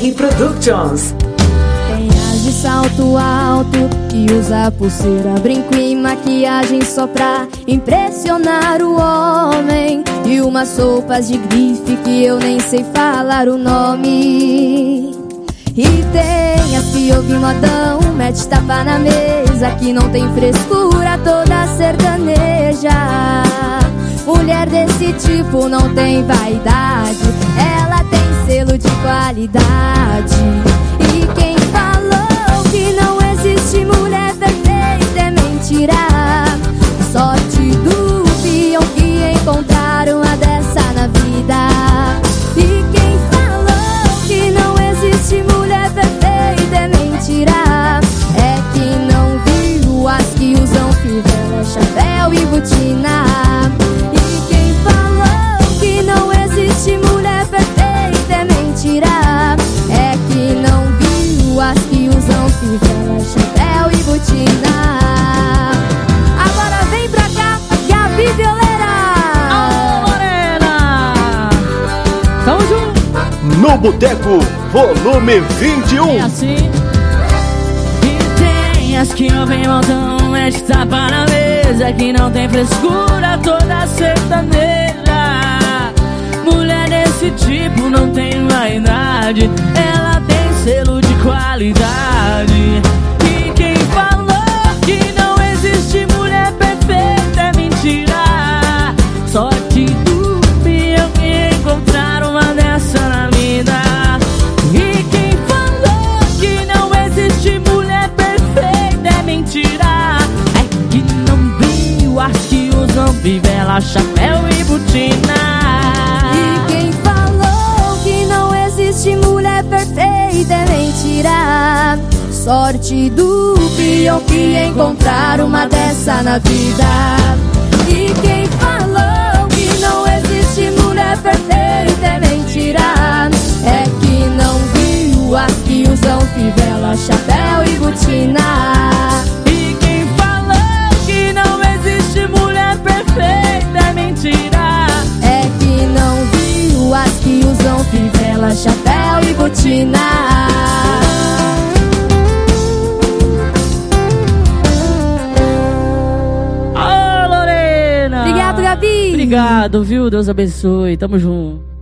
Gabi Productions. Tem as de salto alto, que usa pulseira, brinco e maquiagem só pra impressionar o homem. E umas roupas de grife que eu nem sei falar o nome. E tem as que ouvem modão, mete tapa na mesa, que não tem frescura, toda sertaneja. Mulher desse tipo não tem vaidade, ela tem selo de qualidade. E quem falou que não existe mulher perfeita é mentira. Sorte do peão que encontraram a dessa na vida. E quem falou que não existe mulher perfeita é mentira. É que não viu as que usam fivela, chapéu e botina. E quem falou que não existe mulher perfeita é mentira. É que não viu as que usam fivela, chapéu e botina. Agora vem pra cá, Gabi Violeira. Alô, Morena! Tamo junto! No Boteco, volume 21. É assim. E tem as que ouvem montão, mete tapa na mesa, que não tem frescura, toda sertaneja. Mulher desse tipo não tem vaidade, ela tem selo de qualidade. E quem falou que não existe mulher perfeita é mentira. Sorte do peão que encontrar uma dessa na vida. E quem falou que não existe mulher perfeita é mentira. É que não viu as que usam fivela, chapéu e botina. E quem falou que não existe mulher perfeita é mentira. Sorte do peão que encontrar uma dessa na vida. E quem falou que não existe mulher perfeita é mentira. É que não viu as que usam fivela, chapéu e botina. E quem falou que não existe mulher perfeita é mentira. É que não viu as que usam fivela, chapéu e botina. Ô, Lorena! Obrigado, Gabi. Obrigado, viu? Deus abençoe. Tamo junto.